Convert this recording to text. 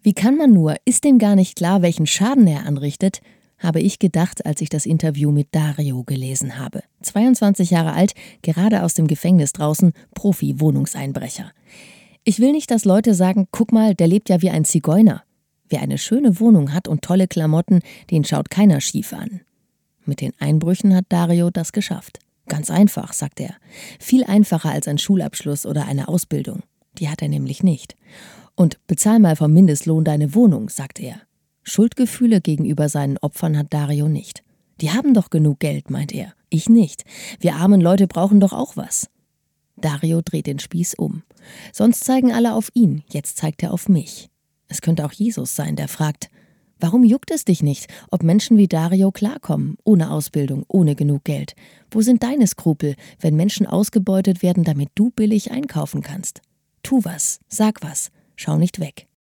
Wie kann man nur? Ist dem gar nicht klar, welchen Schaden er anrichtet? Habe ich gedacht, als ich das Interview mit Dario gelesen habe. 22 Jahre alt, gerade aus dem Gefängnis draußen, Profi-Wohnungseinbrecher. Ich will nicht, dass Leute sagen, guck mal, der lebt ja wie ein Zigeuner. Wer eine schöne Wohnung hat und tolle Klamotten, den schaut keiner schief an. Mit den Einbrüchen hat Dario das geschafft. Ganz einfach, sagt er. Viel einfacher als ein Schulabschluss oder eine Ausbildung. Die hat er nämlich nicht. Und bezahl mal vom Mindestlohn deine Wohnung, sagt er. Schuldgefühle gegenüber seinen Opfern hat Dario nicht. Die haben doch genug Geld, meint er. Ich nicht. Wir armen Leute brauchen doch auch was. Dario dreht den Spieß um. Sonst zeigen alle auf ihn, jetzt zeigt er auf mich. Es könnte auch Jesus sein, der fragt, warum juckt es dich nicht, ob Menschen wie Dario klarkommen, ohne Ausbildung, ohne genug Geld? Wo sind deine Skrupel, wenn Menschen ausgebeutet werden, damit du billig einkaufen kannst? Tu was, sag was, schau nicht weg.